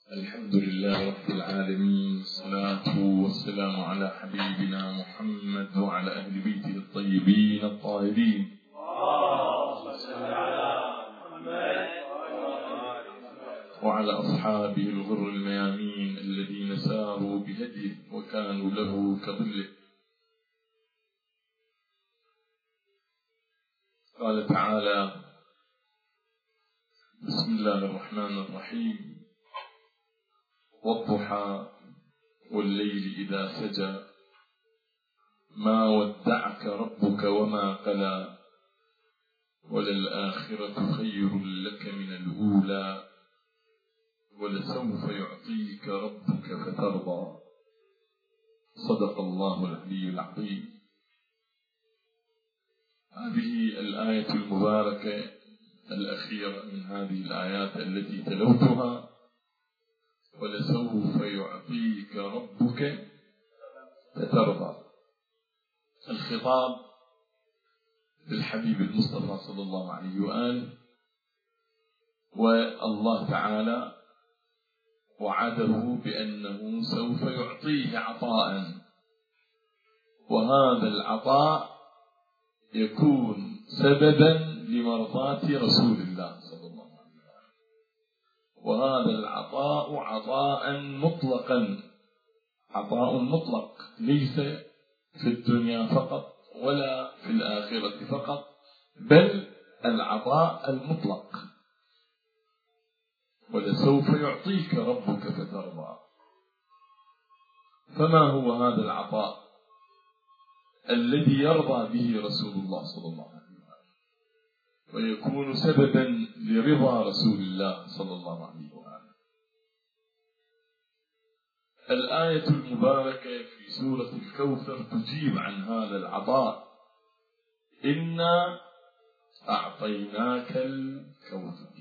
الحمد لله رب العالمين، والصلاة والسلام على حبيبنا محمد وعلى أهل بيته الطيبين الطاهرين. وعلى أصحابه الغر الميامين الذين ساروا بهديه وكانوا له كظله. قال تعالى: بسم الله الرحمن الرحيم: والضحى والليل إذا سجى ما ودعك ربك وما قلى وللآخرة خير لك من الأولى ولسوف يعطيك ربك فترضى. صدق الله العلي العظيم. هذه الآية المباركة الأخيرة من هذه الآيات التي تلوتها: ولسوف يعطيك ربك فترضى. الخطاب للحبيب المصطفى صلى الله عليه وآله، والله تعالى وعده بأنه سوف يعطيه عطاء، وهذا العطاء يكون سببا لمرضاة رسول الله صلى الله عليه وسلم. وهذا العطاء عطاء مطلقا، عطاء مطلق، ليس في الدنيا فقط ولا في الآخرة فقط، بل العطاء المطلق. ولسوف يعطيك ربك فترضى. فما هو هذا العطاء الذي يرضى به رسول الله صلى الله عليه وسلم ويكون سببا لرضا رسول الله صلى الله عليه وسلم؟ الآية المباركة في سورة الكوثر تجيب عن هذا العطاء: إنا أعطيناك الكوثر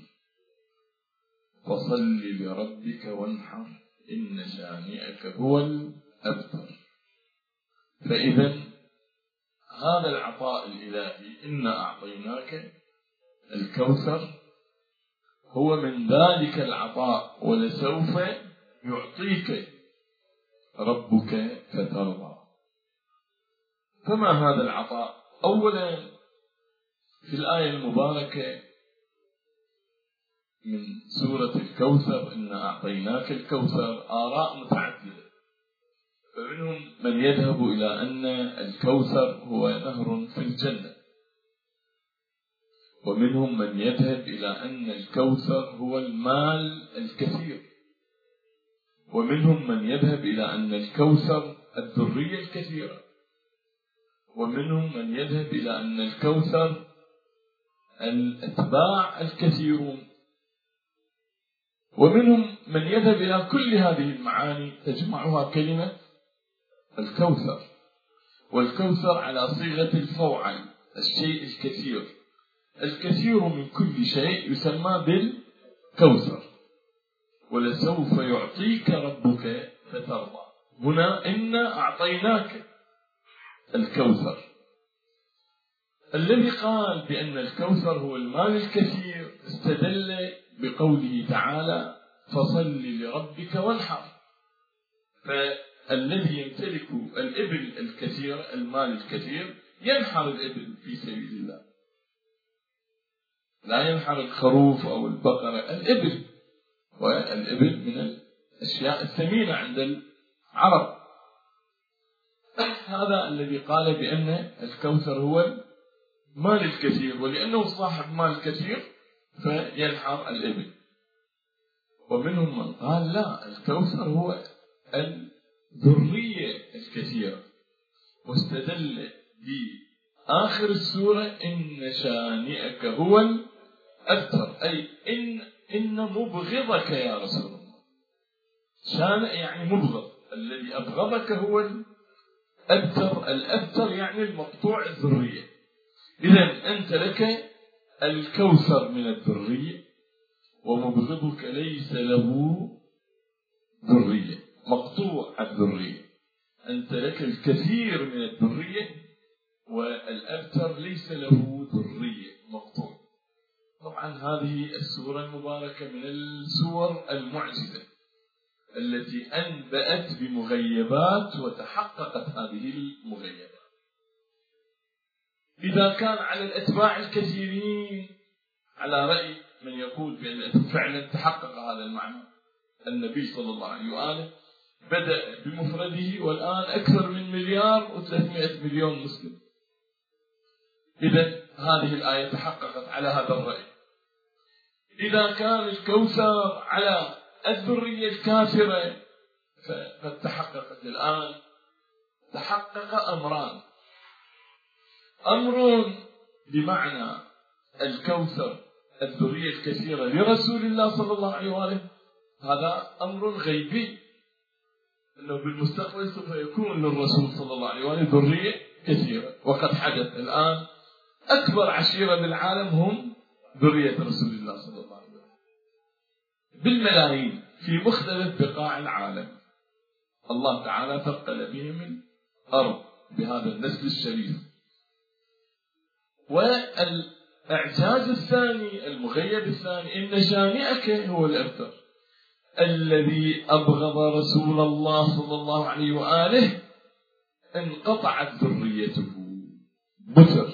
فصل لربك وانحر إن شانئك هو الأبتر. فإذا هذا العطاء الإلهي، إنا أعطيناك الكوثر، هو من ذلك العطاء: ولسوف يعطيك ربك فترضى. فما هذا العطاء؟ أولا في الآية المباركة من سورة الكوثر: إنا أعطيناك الكوثر، آراء متعددة، فمنهم من يذهب إلى أن الكوثر هو نهر في الجنة، ومنهم من يذهب إلى أن الكوثر هو المال الكثير، ومنهم من يذهب إلى أن الكوثر الذرية الكثيرة، ومنهم من يذهب إلى أن الكوثر الأتباع الكثيرون، ومنهم من يذهب إلى كل هذه المعاني تجمعها كلمة الكوثر. والكوثر على صيغة الفوعل، الشيء الكثير، الكثير من كل شيء يسمى بالكوثر. ولسوف يعطيك ربك فترضى. هنا إنا أعطيناك الكوثر. الذي قال بأن الكوثر هو المال الكثير استدل بقوله تعالى: فصل لربك وانحر. فالذي يمتلك الإبل الكثير، المال الكثير، ينحر الإبل في سبيل الله، لا ينحر الخروف أو البقرة، الإبل. والإبل من الأشياء الثمينة عند العرب. هذا الذي قال بأن الكوثر هو المال الكثير، ولأنه صاحب مال كثير فينحر الإبل. ومنهم من قال لا، الكوثر هو الذرية الكثيرة، واستدل بآخر السورة: إن شانئك هو الأبتر، أي إن مبغضك يا رسول الله. شانئ يعني مبغض، الذي أبغضك هو الأبتر. الأبتر يعني المقطوع الذرية. إذن أنت لك الكوثر من الذرية، ومبغضك ليس له ذرية، مقطوع الذرية. أنت لك الكثير من الذرية، والأبتر ليس له ذرية، مقطوع. طبعا هذه السورة المباركة من السور المعجزة، التي أنبأت بمغيبات وتحققت هذه المغيبات. إذا كان على الأتباع الكثيرين، على رأي من يقول بأن فعلا تحقق هذا المعنى، النبي صلى الله عليه وآله بدأ بمفرده والآن أكثر من 1,300,000,000 مسلم. إذن هذه الآية تحققت على هذا الرأي. إذا كان الكوثر على الذرية الكافرة فقد تحققت الآن. تحقق أمران: أمر بمعنى الكوثر الذرية الكثيرة لرسول الله صلى الله عليه وآله، هذا أمر غيبي، أنه بالمستقبل سوف يكون للرسول صلى الله عليه وآله ذرية كثيرة، وقد حدث الآن. أكبر عشيرة بالعالم هم ذرية رسول الله صلى الله عليه وسلم بالملايين في مختلف بقاع العالم. الله تعالى ثقل بهم الأرض بهذا النسل الشريف. والإعجاز الثاني، المغيب الثاني: إن شانئك هو الأبتر. الذي أبغض رسول الله صلى الله عليه وآله انقطعت ذريته. بتر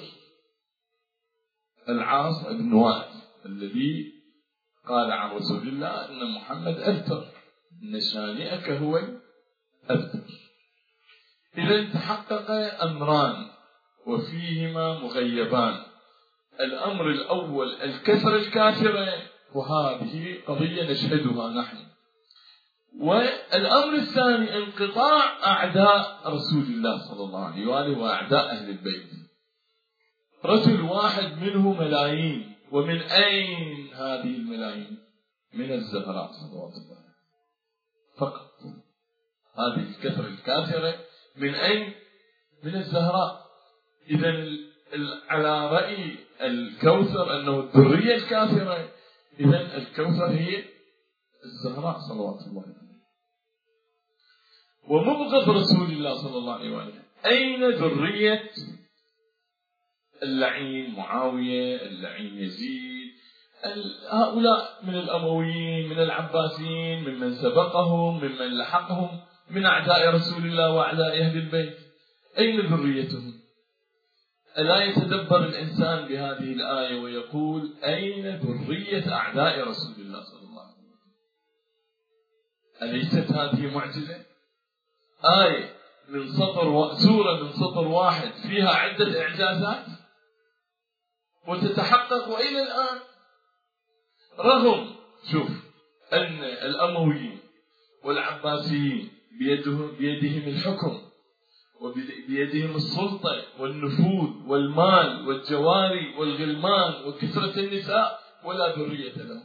العاص بن وائل الذي قال عن رسول الله أن محمد أبتر، إن شانئك هو الأبتر. إذا تحقق أمران وفيهما مغيبان. الأمر الأول الكثرة الكافرة، وهذه قضية نشهدها نحن. والأمر الثاني انقطاع أعداء رسول الله صلى الله عليه وآله وأعداء أهل البيت. رجل واحد منه ملايين، ومن أين هذه الملايين؟ من الزهراء صلوات الله فقط. هذه الكثرة الكافرة من أين؟ من الزهراء. إذن على رأي الكوثر أنه الذرية الكافرة، إذن الكوثر هي الزهراء صلوات الله عليه. ومبغض رسول الله صلى الله عليه وسلم: أين ذرية اللعين معاوية، اللعين يزيد، هؤلاء من الأمويين، من العباسيين، ممن سبقهم، ممن لحقهم من أعداء رسول الله وأعداء أهل البيت؟ أين ذريتهم؟ ألا يتدبر الإنسان بهذه الآية ويقول: أين ذرية أعداء رسول الله صلى الله عليه وسلم؟ أليست هذه معجزة؟ آية من سطر، سورة من سطر واحد فيها عدة إعجازات وتتحقق وإلى الآن. رغم شوف أن الأمويين والعباسيين بيدهم الحكم وبيدهم السلطة والنفوذ والمال والجواري والغلمان وكثرة النساء، ولا ذرية لهم.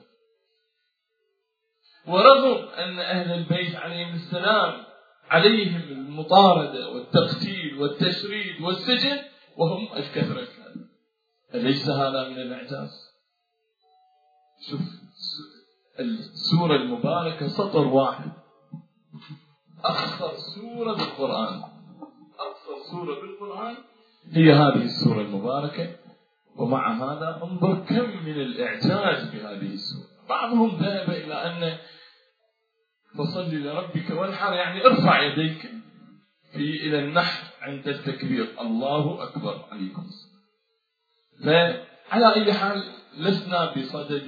ورغم أن أهل البيت عليهم السلام عليهم المطاردة والتقتيل والتشريد والسجن وهم الكثرة الكاملة. أليس هذا من الإعجاز؟ شوف السورة المباركة سطر واحد، أخطر سورة بالقرآن، أخطر سورة بالقرآن هي هذه السورة المباركة. ومع هذا انظر كم من الإعجاز بهذه السورة. بعضهم ذهب إلى أن فصل لربك وانحر يعني ارفع يديك إلى النحر عند التكبير، الله أكبر عليكم. فعلى أي حال لسنا بصدد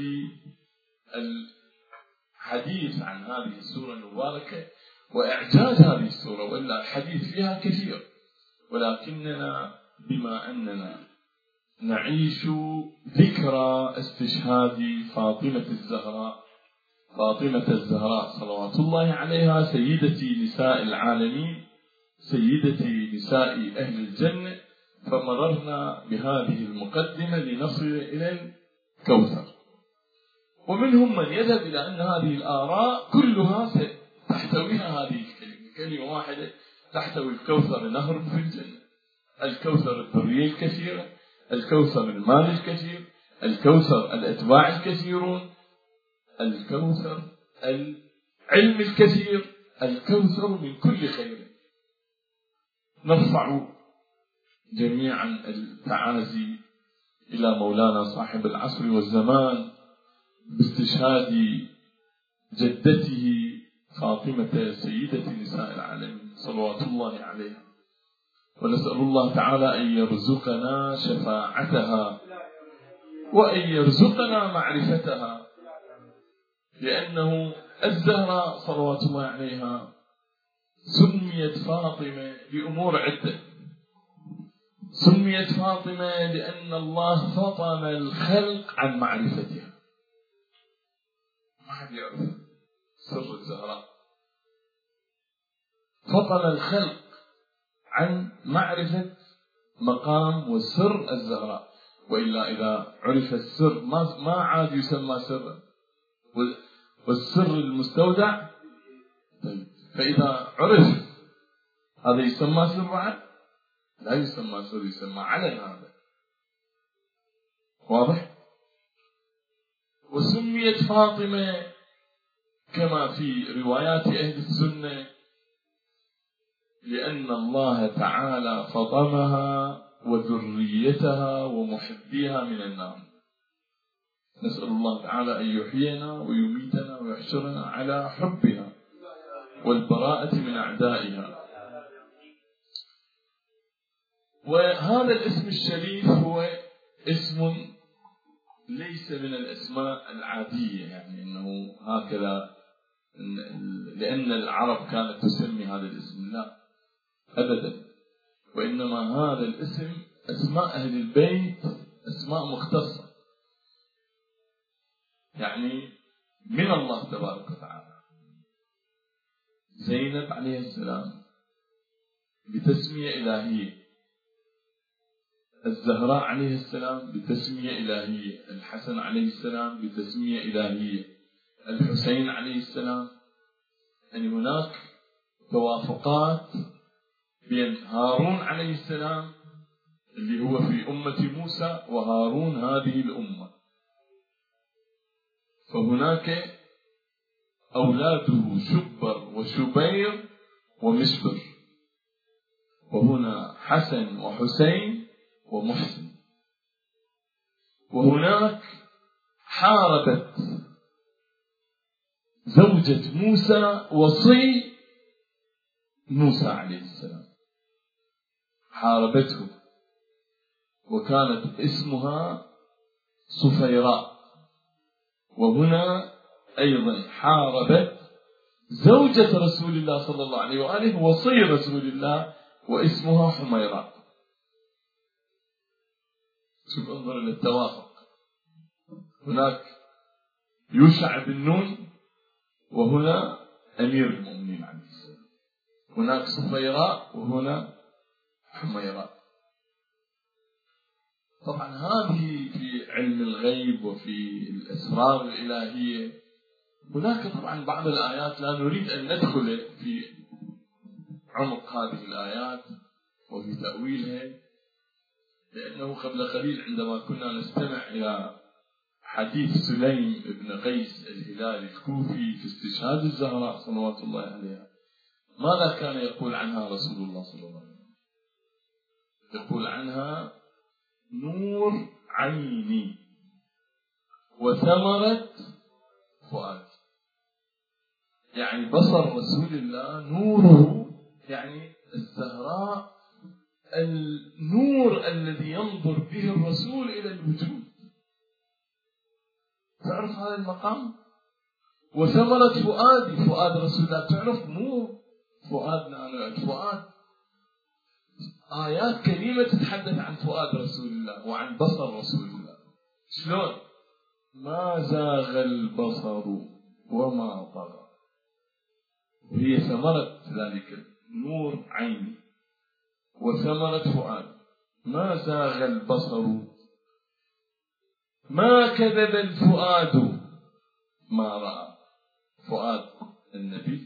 الحديث عن هذه السورة المباركة وإعجاز هذه السورة، وإلا الحديث فيها كثير، ولكننا بما أننا نعيش ذكرى استشهاد فاطمة الزهراء صلوات الله عليها، سيدة نساء العالمين، سيدة نساء أهل الجنة، فمررنا بهذه المقدمة لنصل إلى الكوثر. ومنهم من يذهب إلى أن هذه الآراء كلها تحتويها هذه الكلمة، كلمة واحدة تحتوي الكوثر نهر في الجنة، الكوثر الذرية الكثيرة، الكوثر المال الكثير، الكوثر الأتباع الكثيرون، الكوثر العلم الكثير، الكوثر من كل خير. نرفع جميعا التعازي إلى مولانا صاحب العصر والزمان باستشهاد جدته فاطمة سيدة نساء العالمين صلوات الله عليها، ونسأل الله تعالى أن يرزقنا شفاعتها وأن يرزقنا معرفتها، لأنه الزهراء صلوات الله عليها سميت فاطمة لأمور عدة. سميت فاطمة لأن الله فطن الخلق عن معرفتها، ما حد يعرف سر الزهراء، فطن الخلق عن معرفة مقام وسر الزهراء، وإلا إذا عرف السر ما عاد يسمى سرا، والسر المستودع. طيب فإذا عرف هذا يسمى سر بعد؟ لا يسمى سر، يسمى علن. هذا واضح؟ وسميت فاطمة كما في روايات أهل السنة لأن الله تعالى فطمها وذريتها ومحبيها من النار. نسأل الله تعالى أن يحيينا ويميتنا ويحشرنا على حبها والبراءة من أعدائها. وهذا الاسم الشريف هو اسم ليس من الأسماء العادية، يعني أنه هكذا لأن العرب كانت تسمي هذا الاسم، لا أبدا، وإنما هذا الاسم أسماء أهل البيت، أسماء مختصة يعني من الله تبارك وتعالى. زينب عليه السلام بتسمية إلهية، الزهراء عليه السلام بتسمية إلهية، الحسن عليه السلام بتسمية إلهية، الحسين عليه السلام. يعني هناك توافقات بين هارون عليه السلام اللي هو في أمة موسى وهارون هذه الأمة، فهناك أولاده شبر وشبير ومشبر، وهنا حسن وحسين ومحسن. وهناك حاربت زوجة موسى وصي موسى عليه السلام، حاربته وكانت اسمها صفيراء. وهنا أيضا حاربت زوجة رسول الله صلى الله عليه وآله وصي رسول الله واسمها حميراء. شوف انظر للتوافق، هناك يوشع بن نون وهنا أمير المؤمنين عليه السلام، هناك صفيراء وهنا حميراء. طبعا هذه في علم الغيب وفي الأسرار الإلهية. هناك طبعا بعض الآيات لا نريد أن ندخل في عمق هذه الآيات وفي تأويلها، لأنه قبل قليل عندما كنا نستمع إلى حديث سليم بن قيس الهلالي الكوفي في استشهاد الزهراء صلوات الله عليها، ماذا كان يقول عنها رسول الله صلى الله عليه وسلم؟ يقول عنها نور عيني وثمرة فؤاد. يعني بصر رسول الله نوره، يعني الزهراء النور الذي ينظر به الرسول إلى الوجود. تعرف هذا المقام؟ وثمرة فؤاد، فؤاد رسول الله، تعرف مو فؤادنا، فؤاد آيات كريمة تتحدث عن فؤاد رسول الله وعن بصر رسول الله. شلون؟ ما زاغ البصر وما طغى، وهي ثمرة ذلك نور عيني وثمرة فؤاد. ما زاغ البصر، ما كذب الفؤاد ما رأى. فؤاد النبي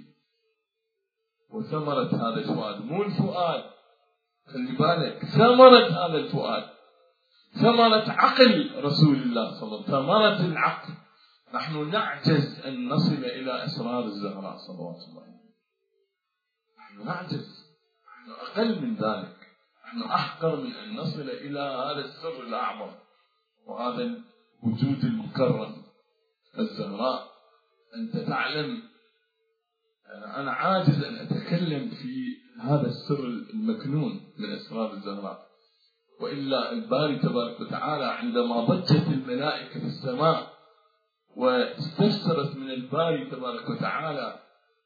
وثمرة هذا الفؤاد، مو الفؤاد، خلي بالك، ثمرة هذا الفؤاد، ثمرة عقل رسول الله صلى الله عليه وسلم، ثمرة العقل. نحن نعجز أن نصل إلى أسرار الزهراء صلوات الله عليه وسلم، نحن نعجز، نحن أقل من ذلك، نحن أحقر من أن نصل إلى هذا السر الأعظم وهذا الوجود المكرم. الزهراء أنت تعلم أنا عاجز أن أتكلم في هذا السر المكنون من أسرار الزهراء. وإلا الباري تبارك وتعالى عندما ضجت الملائكة في السماء واستفسرت من الباري تبارك وتعالى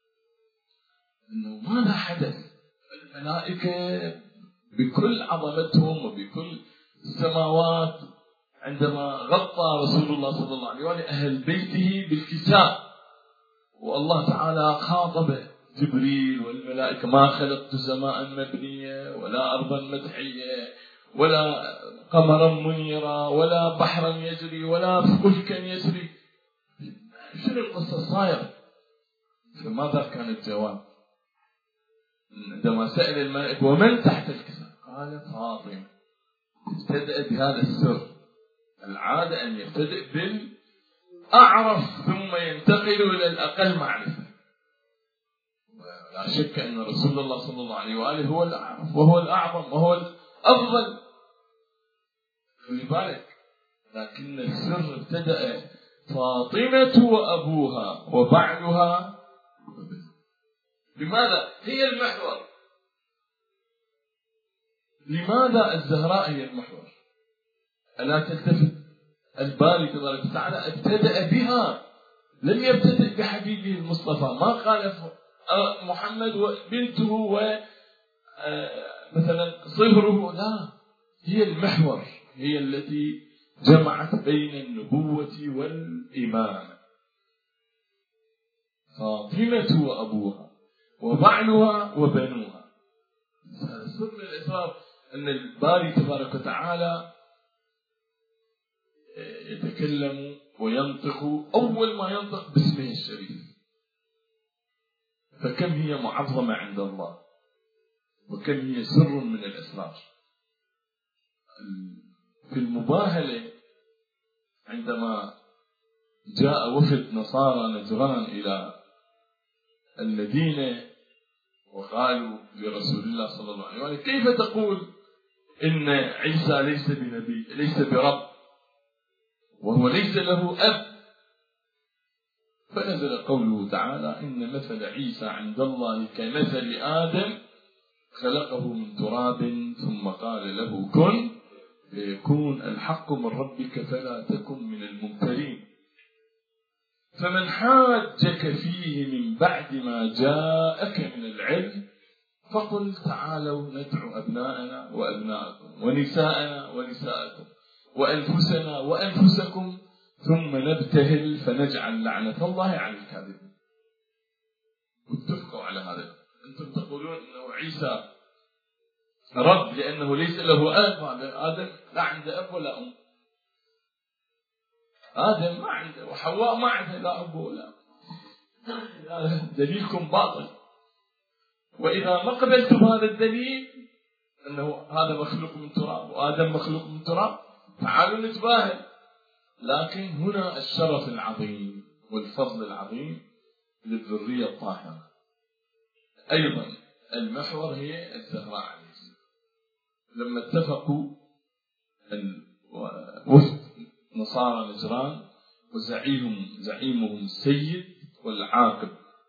أنه ماذا حدث، الملائكة بكل عظمتهم وبكل السماوات عندما غطى رسول الله صلى الله عليه وسلم أهل بيته بالكساء، والله تعالى خاطب جبريل والملائكة: ما خلقت سماء مبنية ولا أرضا مدحية ولا قمرا منيرا ولا بحرا يجري ولا فلكا يسري. شنو القصة صاير؟ فماذا كان الجواب عندما سأل الملائكة: ومن تحت الكساء؟ قال: فاطمة. ابتدأ بهذا السر. العادة أن يبتدئ بالأعرف ثم ينتقل إلى الأقل معرفة. لا شك أن رسول الله صلى الله عليه وآله هو الأعرف وهو الأعظم وهو الأفضل، خلي بالك. لكن السر ابتدأ فاطمة وأبوها وبعلها. لماذا؟ هي المحور. لماذا الزهراء هي المحور؟ ألا تلتفت؟ الباري تبارك وتعالى ابتدأ بها، لم يبتدئ بحبيبه المصطفى. ما قال محمد وبنته ومثلا صهره، لا، هي المحور، هي التي جمعت بين النبوة والإمامة. فاطمة وأبوها وبعلها وبنوها. هذا سر الإسرار، أن الباري تبارك وتعالى يتكلم وينطق، أول ما ينطق باسمه الشريف. فكم هي معظمة عند الله، وكم هي سر من الأسرار. في المباهلة عندما جاء وفد نصارى نجران إلى المدينة وقالوا لرسول الله صلى الله عليه وسلم: كيف تقول إن عيسى ليس بنبي، ليس برب، وهو ليس له أب؟ فنزل قوله تعالى: إن مثل عيسى عند الله كمثل آدم خلقه من تراب ثم قال له كن ليكون. الحق من ربك فلا تكن من الممترين. فمن حاجك فيه من بعد ما جاءك من العلم فقل تعالوا ندعو أبناءنا وأبناءكم ونساءنا ونساءكم وأنفسنا وأنفسكم ثم نبتهل فنجعل لعنة الله على الكاذبين. اتفقوا على هذا. أنتم تقولون أنه عيسى رب لأنه ليس له أب. آدم لا عنده أب ولا أم. آدم ما عنده، وحواء ما عنده لا أب ولا أم. دليلكم باطل. وإذا ما قبلتم هذا الدليل أنه هذا مخلوق من تراب وآدم مخلوق من تراب، تعالوا نتباهل. لكن هنا الشرف العظيم والفضل العظيم للذرية الطاهرة. أيضا المحور هي الزهراء عليه السلام. لما اتفقوا وفد نصارى نجران وزعيمهم السيد والعاقب،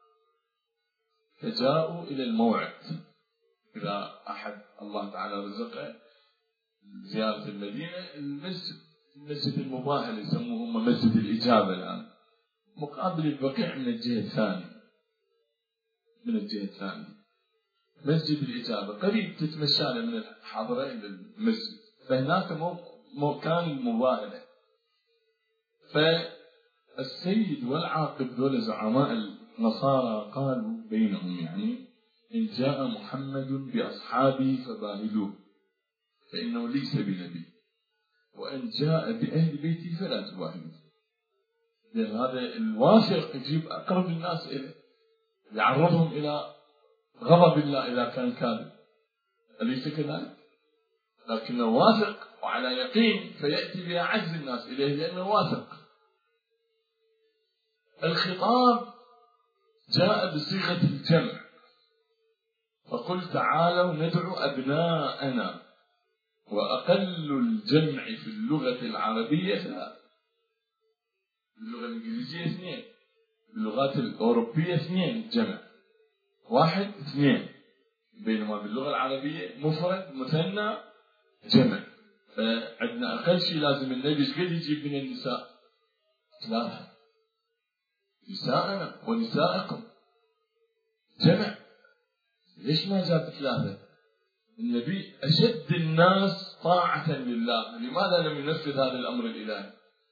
فجاءوا إلى الموعد. إذا أحد الله تعالى رزقه زيارة المدينة، المسجد المباهل يسموه هم مسجد الإجابة الآن، مقابل البقيع من الجهة الثانية. مسجد الإجابة قريب تتمشى من الحاضرة إلى المسجد، فهناك مكان المباهلة. فالسيد والعاقب دول زعماء النصارى قالوا بينهم يعني: إن جاء محمد بأصحابه فباهلوه فإنه ليس بنبي، وإن جاء بأهل بيتي فلا تباهلوه. لأن هذا الواثق يجيب أقرب الناس إليه، يعرضهم إلى غضب الله إذا كان كاذب، أليس كذلك؟ لكن واثق وعلى يقين فيأتي بأعز الناس إليه لأنه واثق. الخطاب جاء بصيغة الجمع، فقل تعالوا ندعو أبناءنا. وأقل الجمع في اللغة العربية 3، اللغة الإنجليزية 2، اللغات الأوروبية 2 الجمع. واحد اثنين، بينما باللغة العربية مفرد مثنى جمع. فعندنا أقل شيء لازم النبي ايش قد يجيب من النساء؟ 3. نساءنا ونساءكم جمع. ليش ما جاب 3؟ النبي أشد الناس طاعة لله، لماذا لم ينفذ هذا الأمر الإلهي؟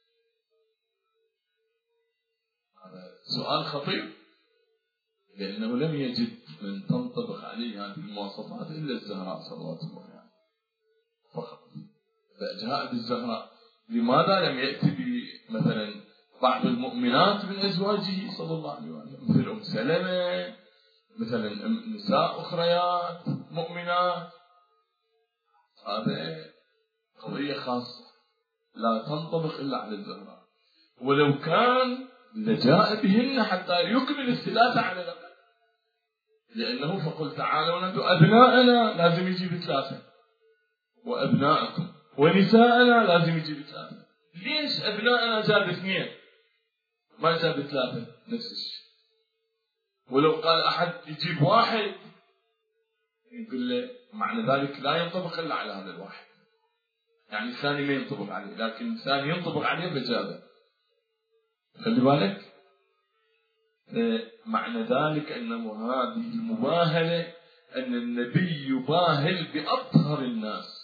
هذا سؤال خطير، لأنه لم يجد من تنطبق عليه هذه المواصفات إلا الزهراء صلوات الله عليها فقط. فجاء بالزهراء. لماذا لم يأتي مثلا بعض المؤمنات من أزواجه صلى الله عليه وسلم، مثل أم سلمة، مثلا نساء أخريات مؤمنات؟ هذا قضية خاصة لا تنطبق إلا على الزهراء، ولو كان لجاء بهن حتى يكمل 3 على الأقل، لأنه فقل تعالوا ندعو أبناءنا لازم يجيب 3، وأبناءكم، ونساءنا لازم يجيب 3. ليش أبناءنا جاب 2 ما جاب 3؟ نفس الشيء. ولو قال أحد يجيب 1 يقول له معنى ذلك لا ينطبق إلا على هذا الواحد، يعني الثاني ما ينطبق عليه، لكن الثاني ينطبق عليه فجابه. خلي بالك، معنى ذلك أنه هذه المباهلة، أن النبي يباهل بأطهر الناس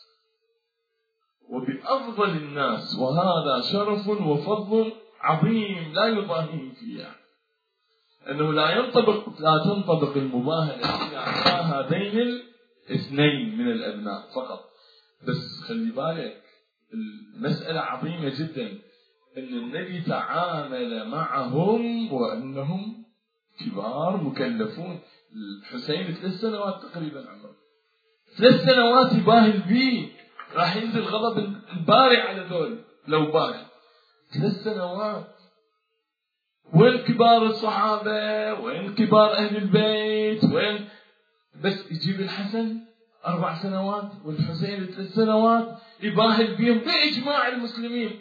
وبأفضل الناس، وهذا شرف وفضل عظيم لا يضاهيه فيه. أنه لا تنطبق المباهلة إلا على هذين الاثنين من الأبناء فقط. بس خلي بالك المسألة عظيمة جدا، أن النبي تعامل معهم وأنهم كبار مكلفون. الحسين 3 سنوات تقريبا عمره، 3 سنوات يباهل بيه، راح ينزل غضب الباري على ذول لو باهل 3 سنوات. وين كبار الصحابة؟ وين كبار أهل البيت؟ وين؟ بس يجيب الحسن 4 سنوات والحسين 3 سنوات يباهل بيهم بإجماع المسلمين.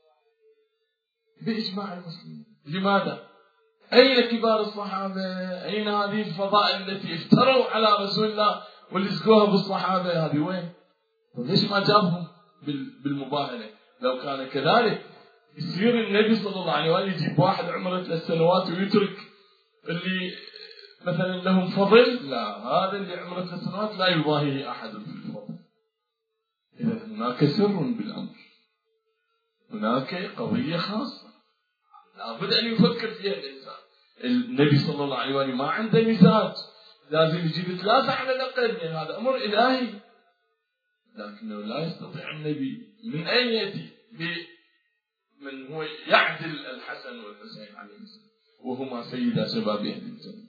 بإجماع المسلمين. لماذا؟ أين كبار الصحابة؟ أين هذه الفضائل التي افتروا على رسول الله ولزقوها بالصحابة؟ هذه وين؟ ليش ما جابهم بالمباهلة؟ لو كان كذلك يصير النبي صلى الله عليه وسلم يجيب واحد عمره 3 سنوات ويترك اللي مثلا لهم فضل. لا، هذا اللي عمره 3 سنوات لا يضاهيه أحد في الفضل. إذا هناك سر بالأمر، هناك قضية خاصة لابد أن يفكر فيها الإنسان. النبي صلى الله عليه وسلم ما عنده مزاج، لازم يجيب 3 على الأقل، يعني هذا أمر إلهي. لكنه لا يستطيع النبي من أين يأتي من هو يعدل الحسن والحسين عليه السلام وهما سيدا شباب أهل الجنة.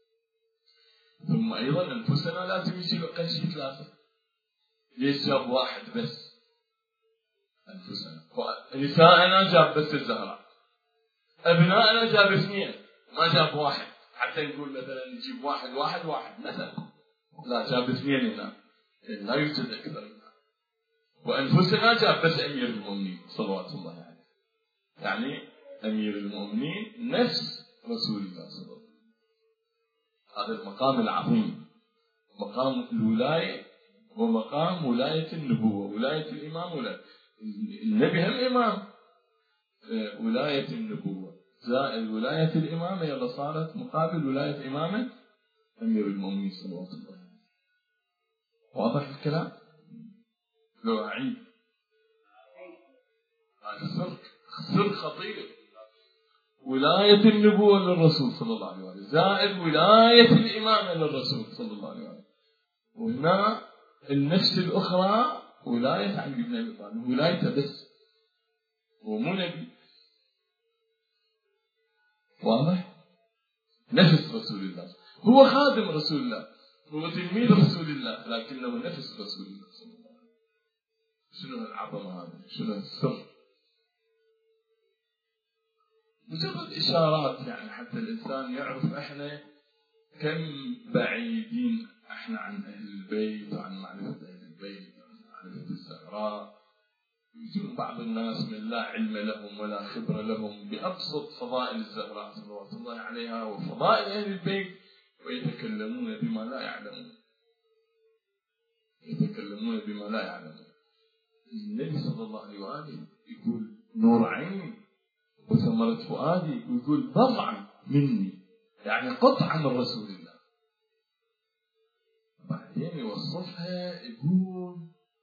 ثم أيضا أنفسنا لازم يجيب أقل شيء 3. ليش جاب 1 بس؟ أنفسنا. نساءنا جاب بس الزهراء، أبناءنا جاب 2 ما جاب 1 حتى نقول مثلا نجيب 1 1 1 مثلا. لا، جاب 2 هنا، لا يوجد أكثر منها. وأنفسنا جاب بس أمير المؤمنين صلوات الله عليه، يعني أمير المؤمنين نفس رسول الله صلى الله عليه وسلم. هذا المقام العظيم، مقام الولاية ومقام ولاية النبوة. ولاية الإمام النبي هم إمام، ولاية النبوة زائد ولاية الإمامة يلا صارت مقابل ولاية إمامة أمير المؤمنين صلوات الله عليه. واضح الكلام؟ لو أعيد هذا سر خطير. ولاية النبوة للرسول صلى الله عليه وسلم زائد ولاية الإمامة للرسول صلى الله عليه وسلم. وهنا النفس الأخرى ولاية علي بن أبي طالب، ولايته بس، هو مو نبي. واضح؟ نفس رسول الله، هو خادم رسول الله، هو تلميذ رسول الله، لكنه نفس رسول الله صلى الله عليه وسلم. شنو العظمة هذه؟ شنو السر؟ مجرد إشارات يعني حتى الإنسان يعرف إحنا كم بعيدين إحنا عن أهل البيت وعن معرفة أهل البيت وعن معرفة الزهراء. يجون بعض الناس من لا علم لهم ولا خبرة لهم بأبسط فضائل الزهراء صلوات الله عليها وفضائل أهل البيت، ويتكلمون بما لا يعلمون. يتكلمون بما لا يعلمون. النبي صلى الله عليه وآله يقول نور عيني وثمرة فؤادي، ويقول بضعا مني، يعني قطعة من رسول الله. بعدين يوصفها يقول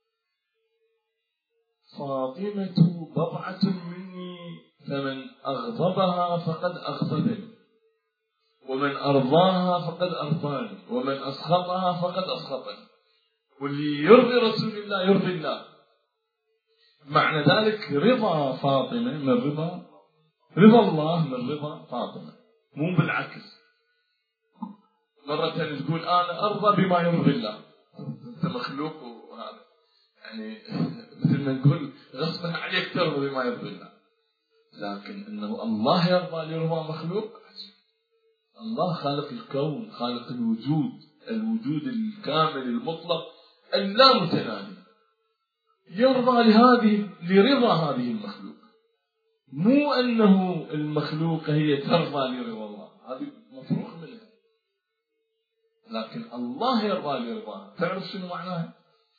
فاطمة بضعة مني فمن أغضبها فقد أغضبني، ومن أرضاها فقد أرضاني، ومن أسخطها فقد أسخطني، واللي يرضي رسول الله يرضي الله. معنى ذلك رضا فاطمة من رضا الله من رضا فاطمة، مو بالعكس. مرة تقول أنا أرضى بما يرضي الله، أنت مخلوق وهذا يعني مثل ما نقول غصبا عليك ترضى بما يرضي الله. لكن إنه الله يرضى ليرضى مخلوق. الله خالق الكون، خالق الوجود الكامل المطلق اللا متناهي، يرضى لرضا هذه المخلوق، مو أنه المخلوق هي ترضى لرضا الله، هذه مفروغ منها. لكن الله يرضى لرضاه. تعرف شنو معناها؟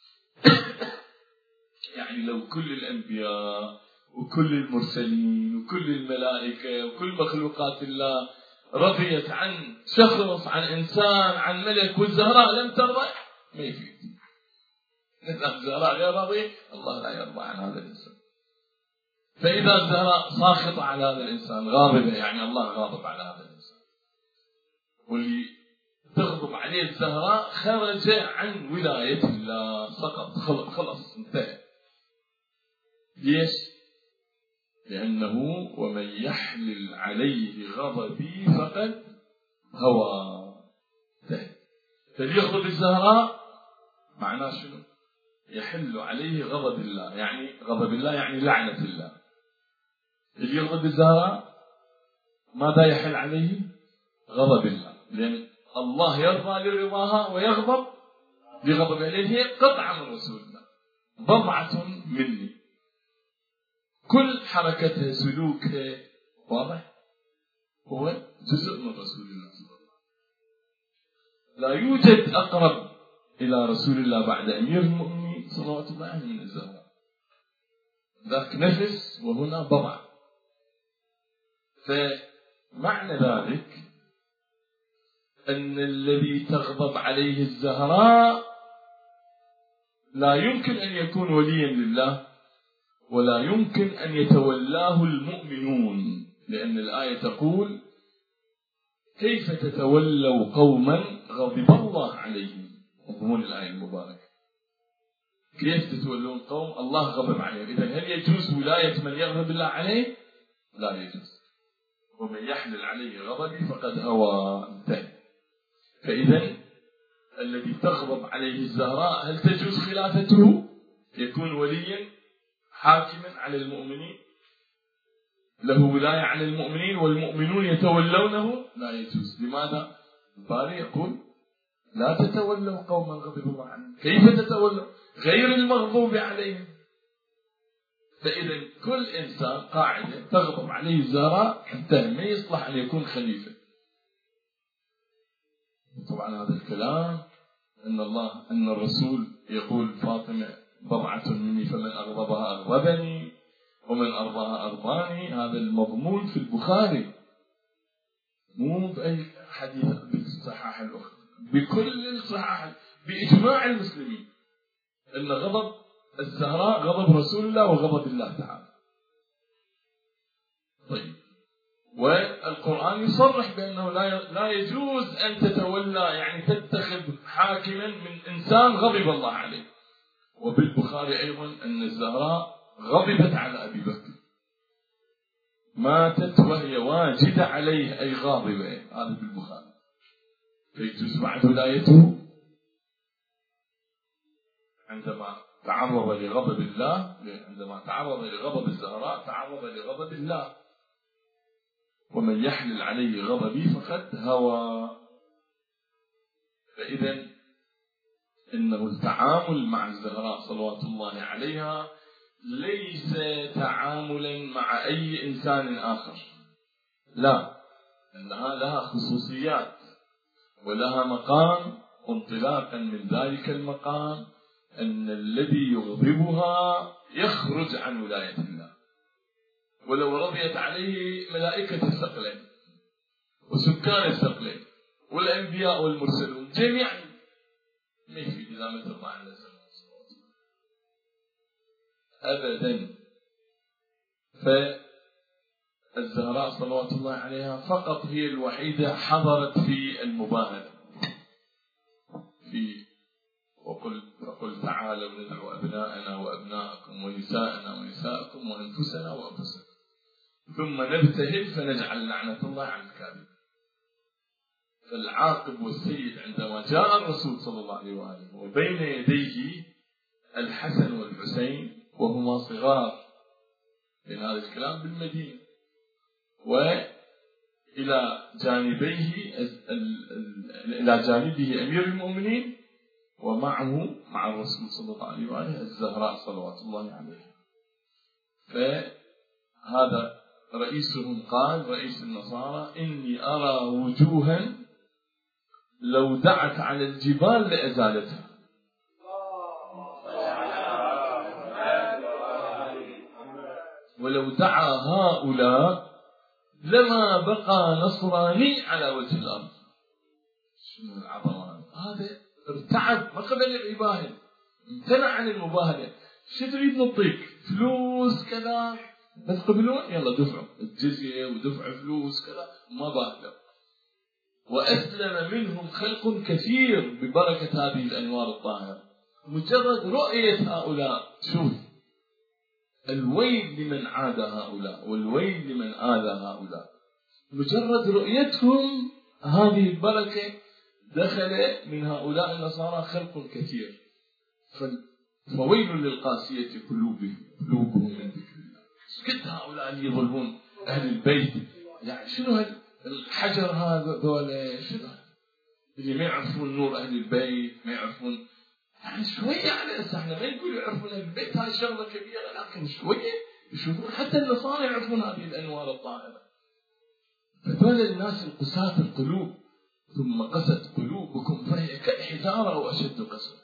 يعني لو كل الأنبياء وكل المرسلين وكل الملائكة وكل مخلوقات الله رضيت عن شخص، عن إنسان، عن ملك، والزهراء لم ترضى، ما يفيد. إذا الزهراء غير راضية الله لا يرضى عن هذا الإنسان. فإذا الزهراء ساخطة على هذا الإنسان، غاضبة، يعني الله غاضب على هذا الإنسان. واللي تغضب عليه الزهراء خرج عن ولاية الله، سقط، خلص انتهى. ليش؟ لأنه ومن يحلل عليه غضبي فقد هوى. فاللي يغضب الزهراء معناه شنو؟ يحل عليه غضب الله، يعني غضب الله يعني لعنة الله. اللي يغضب الزهراء ماذا يحل عليه؟ غضب الله، لأن الله يرضى لرضاها ويغضب لغضبها، لأن هي قطعة من رسول الله، بضعة مني، كل حركتها سلوكها واضح هو جزء من رسول الله صلى الله عليه وسلم. لا يوجد أقرب إلى رسول الله بعد أمير المؤمنين صلوات الله عليه من الزهراء، ذاك نفس وهنا بضعة. فمعنى ذلك أن الذي تغضب عليه الزهراء لا يمكن أن يكون وليا لله، ولا يمكن أن يتولاه المؤمنون، لأن الآية تقول كيف تتولوا قوما غضب الله عليهم. مضمون الآية المباركة كيف تتولون قوم الله غضب عليهم. إذن هل يجوز ولاية من يغضب الله عليه؟ لا يجوز. ومن يحلل عليه غضبي فقد هوى، انتهى. فإذا الذي تغضب عليه الزهراء هل تجوز خلافته؟ يكون وليا حاكما على المؤمنين، له ولاية على المؤمنين والمؤمنون يتولونه؟ لا يجوز. لماذا؟ الباري يقول لا تتولوا قوما غضب الله عنهم. كيف تتولوا؟ غير المغضوب عليهم. فإذا كل إنسان قاعدة تغضب عليه الزهراء انتهى، ما يصلح أن يكون خليفة. طبعا هذا الكلام أن الرسول يقول فاطمة بضعة مني فمن أغضبها أغضبني ومن أرضاها أرضاني، هذا المضمون في البخاري، مو بأي حديث بالصحاح الأخرى، بكل الصحاح، بإجماع المسلمين أن غضب الزهراء غضب رسول الله وغضب الله تعالى. طيب، والقرآن يصرح بأنه لا يجوز أن تتولى، يعني تتخذ حاكما من إنسان غضب الله عليه. وبالبخاري أيضا أن الزهراء غضبت على أبي بكر، ماتت وهي واجدة عليه أي غاضبة، هذا بالبخاري. فيجوز بعد ولايته عندما تعرض لغضب الله، عندما تعرض لغضب الزهراء تعرض لغضب الله. ومن يحلل عليه غضبي فقد هوى. فإذا إنه التعامل مع الزهراء صلوات الله عليها ليس تعاملا مع أي إنسان آخر، لا، أنها لها خصوصيات ولها مقام، وانطلاقا من ذلك المقام أن الذي يغضبها يخرج عن ولاية الله، ولو رضيت عليه ملائكة الثقلين وسكان الثقلين والأنبياء والمرسلون جميعا ما يفيد إذا ما ترضى عن الله أبدا. فالزهراء صلوات الله عليها فقط هي الوحيدة حضرت في المباهلة فقل تعالوا ندعو أبناءنا وأبناءكم ونساءنا ونساءكم وأنفسنا وأنفسكم ثم نبتهل فنجعل لعنة الله على الكاذب. فالعاقب والسيد عندما جاء الرسول صلى الله عليه وآله وبين يديه الحسن والحسين وهما صغار من هذا الكلام بالمدينة، وإلى جانبه أمير المؤمنين، ومعه مع الرسول صلى الله عليه وآله الزهراء صلوات الله عليها. فهذا رئيسهم قال، رئيس النصارى: إني أرى وجوها لو دعت على الجبال لأزالتها. ولو دعا هؤلاء لما بقى نصراني على وجه الأرض. شنو العظمة هذا؟ ارتعب، ما قبل العباهة، امتنع عن المباهلة. شو تريد نعطيك؟ فلوس كذا، بس قبلون يلا دفعوا الجزية ودفع فلوس كذا، ما باهلوا. وأسلم منهم خلق كثير ببركة هذه الأنوار الطاهرة. مجرد رؤية هؤلاء، شوف الويل لمن عاد هؤلاء والويل لمن آذى هؤلاء. مجرد رؤيتهم هذه البركة دخل من هؤلاء النصارى خلق كثير. فويل للقاسية قلوبهم من ذكر الله. قد هؤلاء اللي يظلمون أهل البيت، يعني شنو الحجر هذا دولة، شنو اللي ما يعرفون نور أهل البيت، ما يعرفون يعني شوية على أساس احنا ما نقول يعرفون أهل البيت، هاي شغلة كبيرة، لكن شوية يشوفون حتى النصارى يعرفون هذه الأنوار الطاهرة. فدول الناس القساة القلوب، ثم قست قلوبكم فهي كالحجارة أو أشد قسوة.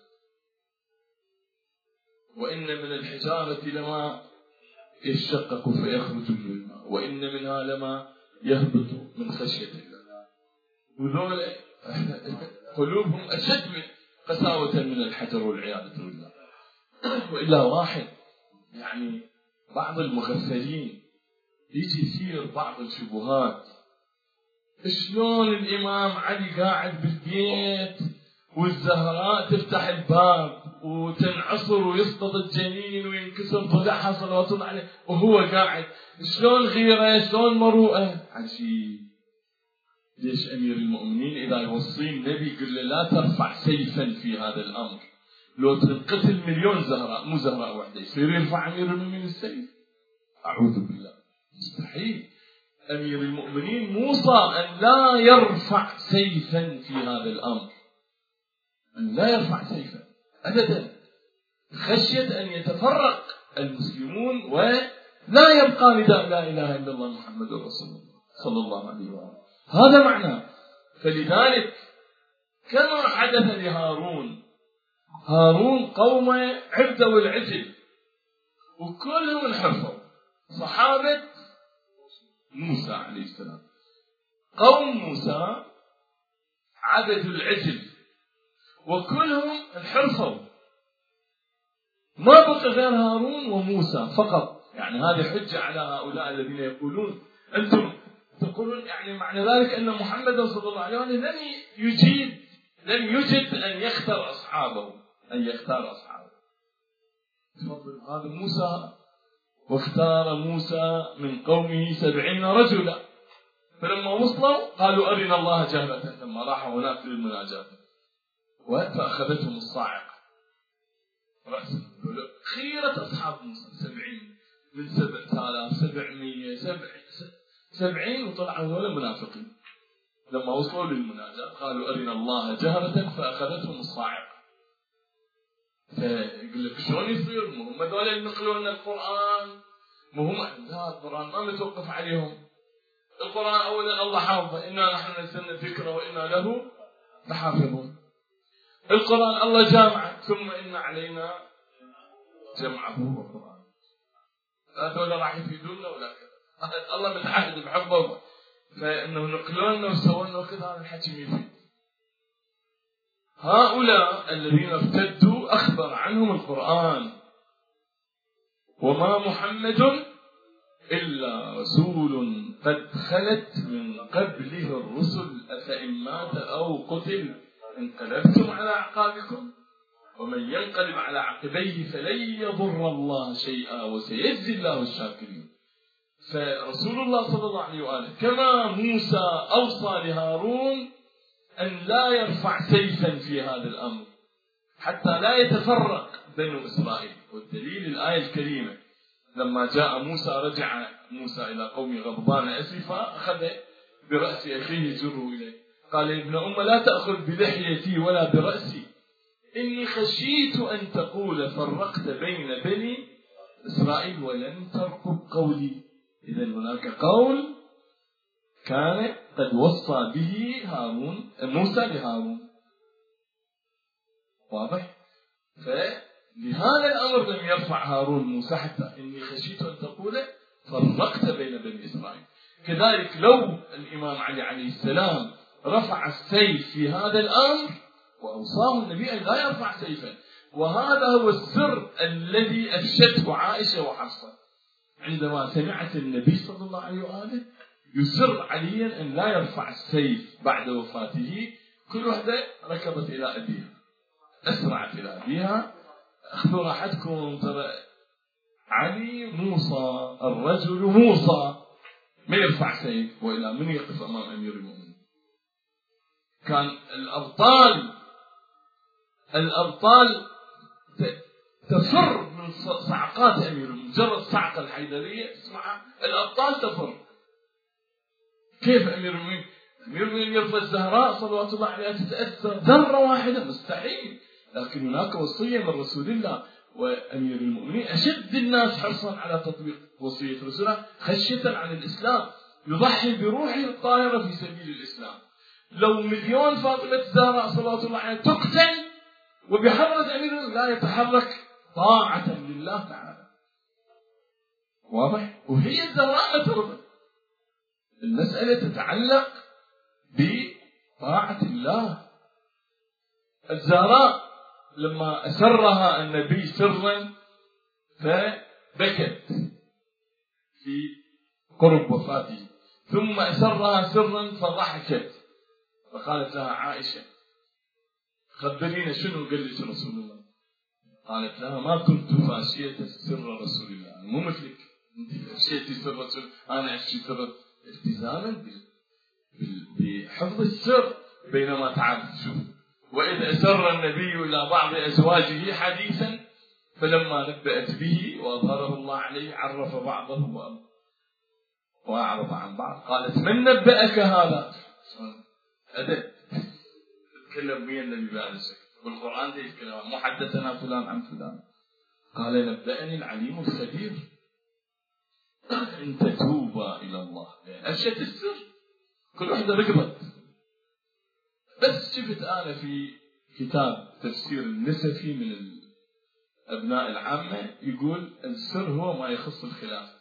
وإن من الحجارة لما يشقق فيخرج منه الماء، وإن منها لما يهبط من خشية الله. وذول قلوبهم أشد من قساوة من الحجر والعياذ بالله. وإلا واحد يعني بعض المغفلين يجي يثير بعض الشبهات، شلون الإمام علي قاعد بالبيت والزهراء تفتح الباب وتنعصر ويسقط الجنين وينكسر ضلعها صلوات الله عليه وهو قاعد، شلون غيرة، شلون مروءة. عجيب. ليش أمير المؤمنين إذا يوصي النبي يقول له لا ترفع سيفا في هذا الأمر، لو تنقتل مليون زهراء مو زهراء واحدة يصير يرفع أمير المؤمنين السيف؟ أعوذ بالله، مستحيل. أمير المؤمنين موصى أن لا يرفع سيفا في هذا الأمر، أن لا يرفع سيفا أبدا، خشية أن يتفرق المسلمون ولا يبقى نداء لا إله إلا الله محمد رسول الله صلى الله عليه وآله. هذا معناه. فلذلك كما حدث لهارون، هارون قومه عبدوا العجل وكلهم انحرفوا، صحابة موسى عليه السلام قوم موسى عبدوا العجل وكلهم انحرفوا، ما بقي غير هارون وموسى فقط. يعني هذه حجة على هؤلاء الذين يقولون أنتم تقولون يعني معنى ذلك أن محمد صلى الله عليه وسلم لم يجد أن يختار أصحابه، هذا موسى، واختار موسى من قومه 70 رجلا، فلما وصلوا قالوا أرنا الله جهرة، لما راحوا هناك للمناجاة فأخذتهم الصاعقة رأسا. خيرة أصحاب موسى 70 من 7770 وطلعوا هؤلاء منافقين. لما وصلوا للمناجاة قالوا أرنا الله جهرة فأخذتهم الصاعقة. فيقول لك شلون يصير؟ هم هذول اللي نقلوا لنا القرآن، لا القرآن ما متوقف عليهم. القرآن أولا الله حافظه، إنا نحن نزلنا الذكر وإنا له لحافظون. القرآن الله جامعه، ثم إن علينا جمعه وقرآن. هذول راح يفيدونا ولا كذا؟ الله متعهد بحفظه، فإنه نقلونا وسوونا وكذا، هذا الحكي ما يفيد. هؤلاء الذين ارتدوا أخبر عنهم القرآن: وما محمد إلا رسول قد خلت من قبله الرسل أفإن مات أو قتل انقلبتم على أعقابكم ومن ينقلب على عقبيه فلن يضر الله شيئا وسيجزي الله الشاكرين. فرسول الله صلى الله عليه وآله كما موسى أوصى لهارون أن لا يرفع سيفا في هذا الأمر حتى لا يتفرق بنو إسرائيل. والدليل الآية الكريمة: لما جاء موسى رجع موسى إلى قومه غضبان أسفا أخذ برأس أخيه يجره إليه، قال: يا ابن أم لا تأخذ بلحيتي ولا برأسي إني خشيت أن تقول فرقت بين بني إسرائيل ولم ترقب قولي. إذا هناك قول كان قد وصى به موسى لهارون. واضح؟ فلهذا الأمر لم يرفع هارون موسى حتى إني خشيت أن تقول فرقت بين بني إسرائيل. كذلك لو الإمام علي عليه السلام رفع السيف في هذا الأمر وأوصاه النبي أن لا يرفع سيفا، وهذا هو السر الذي أفشته عائشة وحفصة عندما سمعت النبي صلى الله عليه وآله يسر عليا أن لا يرفع السيف بعد وفاته. كل واحدة ركبت إلى أبيها، أسرعت إلى أبيها: أخذوا راحتكم، ترى علي موصى، الرجل موصى، ما يرفع سيف وإلى من يقف أمام أمير المؤمنين. كان الأبطال تفر من صعقات أمير المؤمنين، مجرد صعقة الحيدرية اسمعها الأبطال تفر. كيف أمير المؤمنين يرفع الزهراء صلوات الله عليها تتأثر ذرة واحدة؟ مستحيل. لكن هناك وصية من رسول الله، وأمير المؤمنين أشد الناس حرصا على تطبيق وصية رسوله خشية عن الإسلام، يضحي بروحه الطاهرة في سبيل الإسلام. لو مليون فاطمة الزهراء صلوات الله عليها تقتل وبحضرة أمير لا يتحرك طاعة لله تعالى. واضح؟ وهي الزهراء ترضى. المسألة تتعلق بطاعة الله. الزهراء لما أسرها النبي سرا فبكت في قرب وفاته، ثم أسرها سرا فضحكت، فقالت لها عائشة: خبرينا شنو قال لك رسول الله؟ قالت لها: ما كنت فاشية سر رسول الله، مو مثلك انت فاشيتي سر رسول، انا افشي سر التزاما بحفظ السر. بينما تعرف شوف، واذا اسر النبي الى بعض ازواجه حديثا فلما نبأت به واظهره الله عليه عرف بعضه واعرض عن بعض. قالت: من نبأك هذا؟ أدب تتكلم ويا النبي بهذا الشكل، والقرآن يتكلم مو حدثنا فلان عن فلان. قال: نبأني العليم الخبير إن تتوبا إلى الله. أفشت السر، كل واحدة ركضت. بس شفت أنا في كتاب تفسير النسفي من أبناء العامة يقول السر هو ما يخص الخلاف.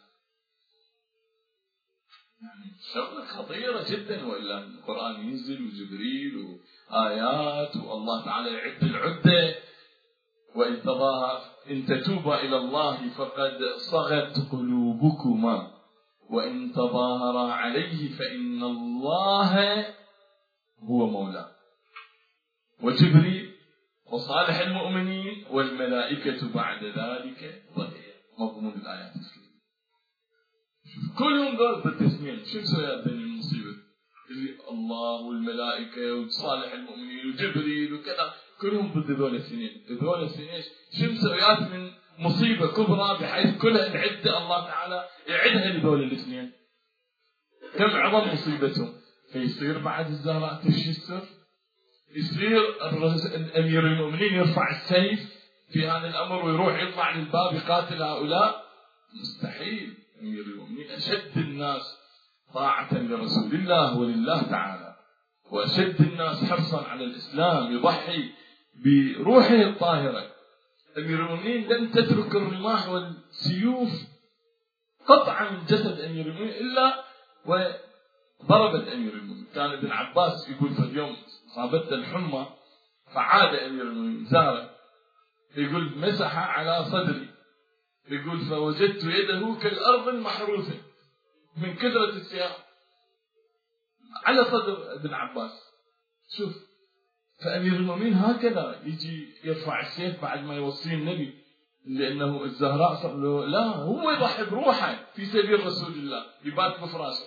شغلة خطيرة جدا، وإلا القرآن ينزل وجبريل وآيات والله تعالى يعد العدة. وإن تظاهر إن تتوبا إلى الله فقد صغت قلوبكما وإن تظاهرا عليه فإن الله هو مولاه وجبريل وصالح المؤمنين والملائكة بعد ذلك ظهير. مضمون الآيات كلهم ذول بالتسمية. شو مسويات ذني المصيبة اللي الله والملائكة وصالح المؤمنين وجبريل وكذا كلهم ضد ذول الاثنين. ذول الاثنين شو مسويات من مصيبة كبرى بحيث كلها العدة الله تعالى يعدها لذول الاثنين. كم عظم مصيبتهم. فيصير بعد الزهراء تفشي السر، يصير أمير المؤمنين يرفع السيف في هذا الأمر ويروح يطلع للباب يقاتل هؤلاء. مستحيل. أمير المؤمنين أشد الناس طاعة لرسول الله ولله تعالى. وأشد الناس حرصا على الإسلام، يضحي بروحه الطاهرة. أمير المؤمنين لم تترك الرماح والسيوف قطعا من جسد أمير المؤمنين إلا وضربت أمير المؤمنين. كان ابن عباس يقول في اليوم صابته الحمى فعاد أمير المؤمنين زاره، يقول مسح على صدري، يقول فوجدت يده كالأرض المحروثة من كثرة السياق على صدر ابن عباس. شوف، فأمير المؤمنين هكذا يجي يرفع السيف بعد ما يوصيه النبي، لأنه الزهراء صار له لا، هو يضحي بروحه في سبيل رسول الله، يبات بفراشه.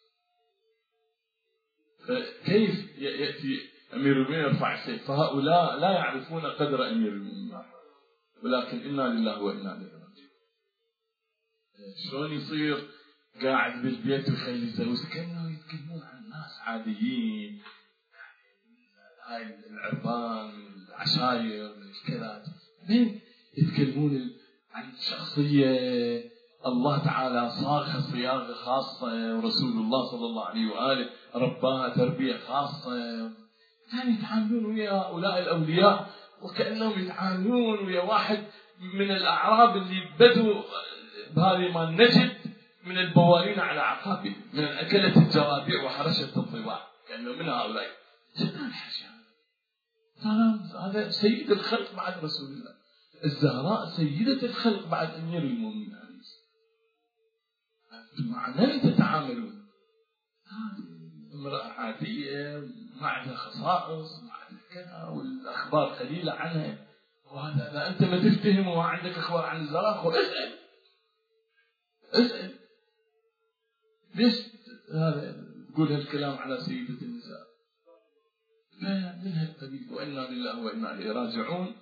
فكيف يأتي أمير المؤمنين يرفع السيف؟ فهؤلاء لا يعرفون قدر أمير المؤمنين، ولكن إنا لله وإنا إليه راجعون. شلون يصير قاعد بالبيت ويخلي الزوج كأنه يتكلمون عن ناس عاديين، هاي العربان من العشاير من الكذا، لين يتكلمون عن شخصية الله تعالى صاغها صياغة خاصة، ورسول الله صلى الله عليه وآله رباها تربية خاصة. يعني يتعاملون ويا هؤلاء الأولياء وكأنهم يتعاملون ويا واحد من الأعراب اللي بدوا بهذه ما نجد من البوالين على عقابه، من أكلة الجرابيع وحرشة الطباع، كأنه من هؤلاء. جدا حشا، هذا سيد الخلق بعد رسول الله. الزهراء سيدة الخلق بعد أمير المؤمنين عليه السلام. مع من تتعاملون؟ امرأة عادية ما عندها خصائص، ما عندها كذا، والأخبار قليلة عنها، وهذا لا أنت ما تفتهم وما عندك أخبار عن الزهراء. اسأل ليش هذا تقول هالكلام على سيدة النساء؟ من هالقبيل. وإنا لله وإنا إليه راجعون.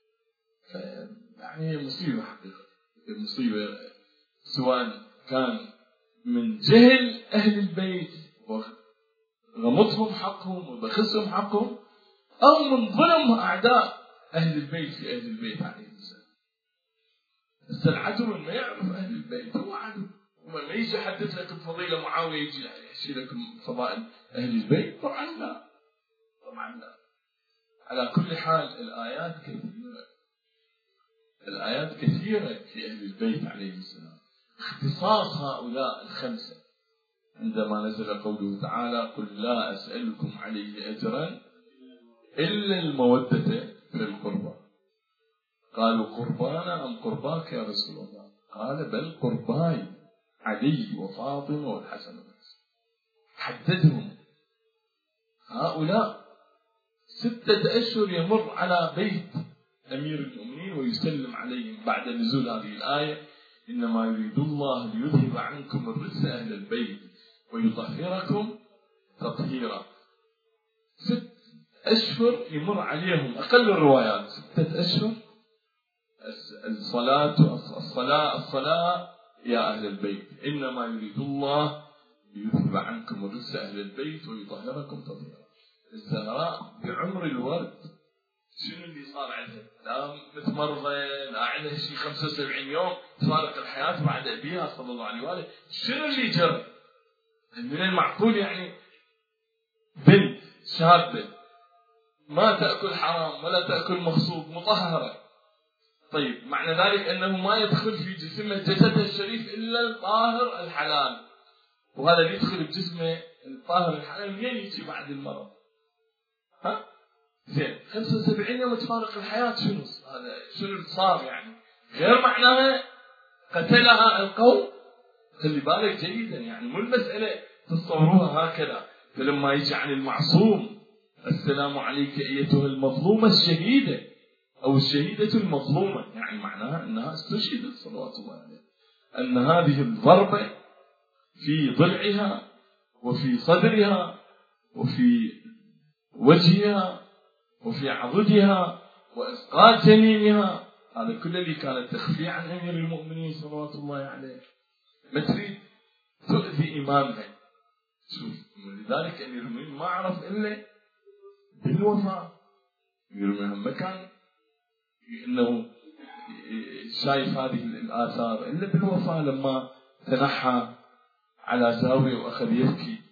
يعني هي مصيبة حقيقة، مصيبة، سواء كان من جهل أهل البيت وغمطهم حقهم وبخسهم حقهم، أو من ظلم أعداء أهل البيت في أهل البيت عليه السلام. بس العدو ما يعرف أهل البيت هو عدو، وما يجي يحدث لك بفضيلة معاوية يجي يحكي لك فضائل أهل البيت. طبعا لا، طبعا لا. على كل حال الآيات كثيرة في أهل البيت عليه السلام. اختصاص هؤلاء الخمسة عندما نزل قوله تعالى قل لا أسألكم عليه أجرا إلا المودة في القربى. قالوا قربانا أم قرباك يا رسول الله؟ قال بل قرباي علي وفاطمة والحسن والحسين. حددهم. هؤلاء 6 أشهر يمر على بيت أمير المؤمنين ويسلم عليهم بعد نزول هذه الآية إنما يريد الله ليذهب عنكم الرجس أهل البيت ويطهركم تطهيرا. 6 أشهر يمر عليهم، أقل الروايات 6 أشهر. الصلاة يا أهل البيت، إنما يريد الله ليذهب عنكم الرجس أهل البيت ويطهركم تطهيرا. الزهراء بعمر الورد شنو اللي صار عندها؟ لا متمرضة، لا عندها شيء 75 يوم تفارق الحياة بعد أبيها صلى الله عليه وآله. شنو اللي جرى؟ من المعقول يعني بنت شابة ما تأكل حرام ولا تأكل مغصوب مطهرة، طيب معنى ذلك أنه ما يدخل في جسدها الشريف إلا الطاهر الحلال، وهذا اللي يدخل بجسمه الطاهر الحلال منين يجي بعد المرض؟ ها؟ زين 75 يوم تفارق الحياة، شنو صار يعني؟ غير معناها قتلها القوم. خلي بالك جيدا، يعني مو المسألة تصوروها هكذا. فلما يجي عن المعصوم السلام عليك أيتها المظلومة الشهيدة أو الشهيدة المظلومة، يعني معناها أنها استشهدت صلوات الله عليه، أن هذه الضربة في ضلعها وفي صدرها وفي وجهها وفي عضدها وإسقاط جنينها، هذا كل اللي كانت تخفي عن أمير المؤمنين صلوات الله عليه. ما تريد تؤذي إمامها. شوف، لذلك أمير المؤمنين ما عرف إلا بالوفاة. أمير المؤمنين ما كان إنه شايف هذه الآثار إلا بالوفاة، لما تنحى على زاوية وأخذ يبكي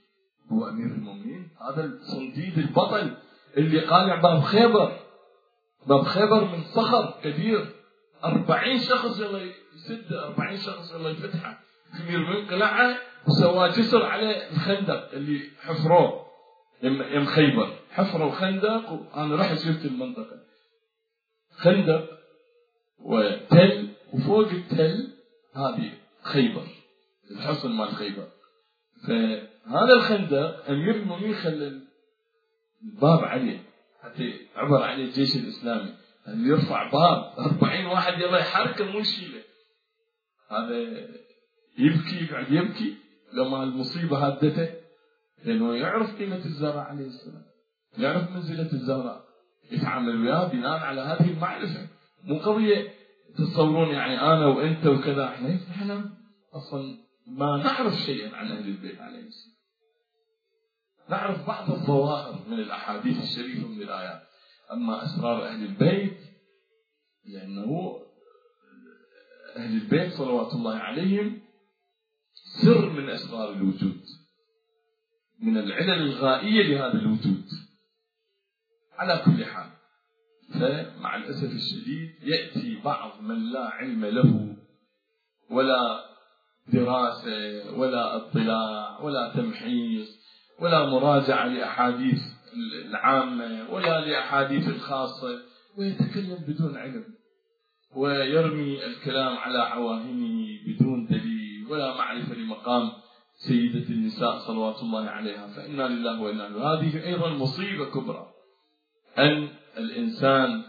هو أمير المؤمنين، هذا الصنديد البطل اللي قالع باب خيبر. باب خيبر من صخر كبير 40 شخص يلا يسد، 40 شخص يلا يفتحه. أمير المؤمنين قلعه وسوى جسر على الخندق اللي حفروه يم خيبر، حفروا خندق. وأنا رحت شفت المنطقة، خندق وتل، وفوق التل هذه خيبر، الحصن مال خيبر. فهذا الخندق أمير المؤمنين خلى الباب عليه حتى عبر عليه الجيش الإسلامي، يعني يرفع باب 40 واحد يلا يحركه مو يشيله. هذا يبكي يقعد يبكي لما المصيبة هدته، لأنه يعرف قيمة الزهراء عليه السلام، يعرف منزلة الزهراء، يتعامل وياه بناء على هذه المعرفة. مو قضية تتصورون يعني أنا وأنت وكذا، إحنا أصلا ما نعرف شيئا عن أهل البيت عليه السلام، نعرف بعض الظواهر من الأحاديث الشريفة من الآيات. أما أسرار أهل البيت، لأنه أهل البيت صلوات الله عليهم سر من أسرار الوجود، من العلل الغائية لهذا الوجود. على كل حال، فمع الأسف الشديد يأتي بعض من لا علم له ولا دراسة ولا اطلاع ولا تمحيص ولا مراجعة لأحاديث العامة ولا لأحاديث الخاصة، ويتكلم بدون علم ويرمي الكلام على عواهنه بدون دليل ولا معرفة لمقام سيدة النساء صلوات الله عليها. فإنا لله وإنا إليه. هذه أيضا مصيبة كبرى، أن الإنسان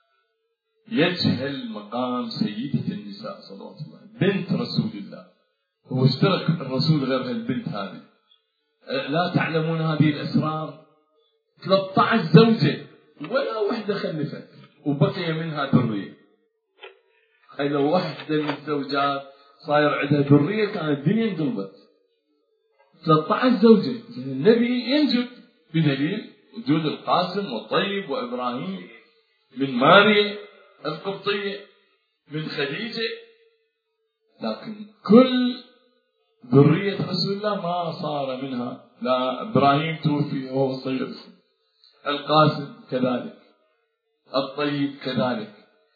يجهل مقام سيدة النساء صلوات الله، بنت رسول الله. هو اشترك الرسول غير البنت هذه. لا تعلمون هذه الأسرار، 13 زوجة ولا واحدة خلفت وبقي منها ذرية. أي لو واحدة من الزوجات صاير عندها ذرية كانت الدنيا انقلبت. 13 زوجة، النبي ينجب بدليل وجود القاسم والطيب وإبراهيم، من ماريا القبطية، من خديجة. لكن كل ذرية رسول الله ما صار منها، لا إبراهيم توفي وهو صغير، القاسم كذلك، الطيب كذلك.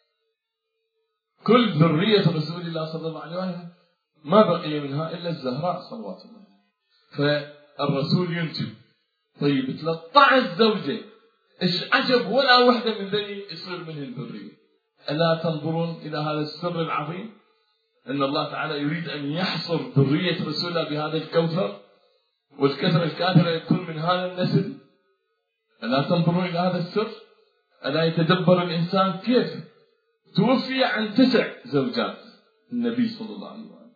كل ذرية رسول الله صلى الله عليه وسلم ما بقي منها إلا الزهراء صلوات الله. فالرسول ينجب طيب 13 زوجة، إيش عجب ولا واحدة من ذني يصير منه الذرية. ألا تنظرون إلى هذا السر العظيم، أن الله تعالى يريد أن يحصر ذرية رسول الله بهذا الكوثر، والكثرة الكاثرة يكون من هذا النسل. ألا تنظرون إلى هذا السر؟ ألا يتدبر الإنسان كيف توفي عن 9 زوجات النبي صلى الله عليه وسلم.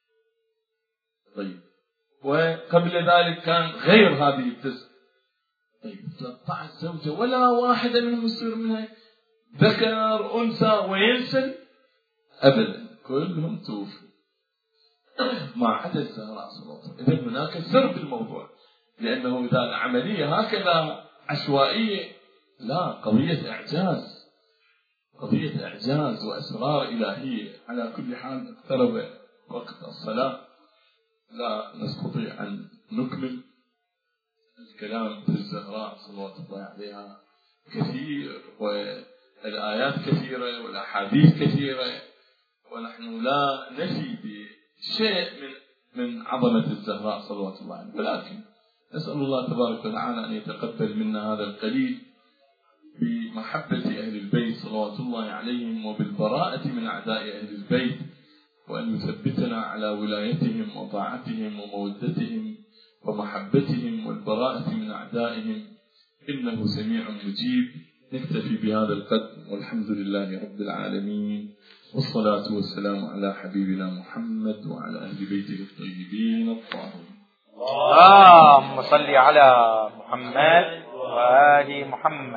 طيب، وقبل ذلك كان غير هذه 9. طيب 13 زوجة ولا واحدة منهم يصير منها ذكر أنثى وينسل أبدا، كلهم توفوا ما عدا الزهراء صلى الله عليه وسلم. إذن هناك سر بالموضوع، لأنه إذا العملية هكذا عشوائية، لا، قضية إعجاز، قضية إعجاز وأسرار إلهية. على كل حال اقترب وقت الصلاة، لا نستطيع أن نكمل الكلام في الزهراء صلوات الله عليها كثير، والآيات كثيرة والأحاديث كثيرة، ونحن لا نفي بشيء من عظمة الزهراء صلوات الله عليها، ولكن نسأل الله تبارك وتعالى أن يتقبل منا هذا القليل بمحبة أهل البيت صلوات الله عليهم وبالبراءة من أعداء أهل البيت، وأن يثبتنا على ولايتهم وطاعتهم ومودتهم ومحبتهم والبراءة من أعدائهم، إنه سميع مجيب. نكتفي بهذا القدر، والحمد لله رب العالمين، والصلاة والسلام على حبيبنا محمد وعلى أهل بيته الطيبين الطاهرين. اللهم صل على محمد وآل محمد.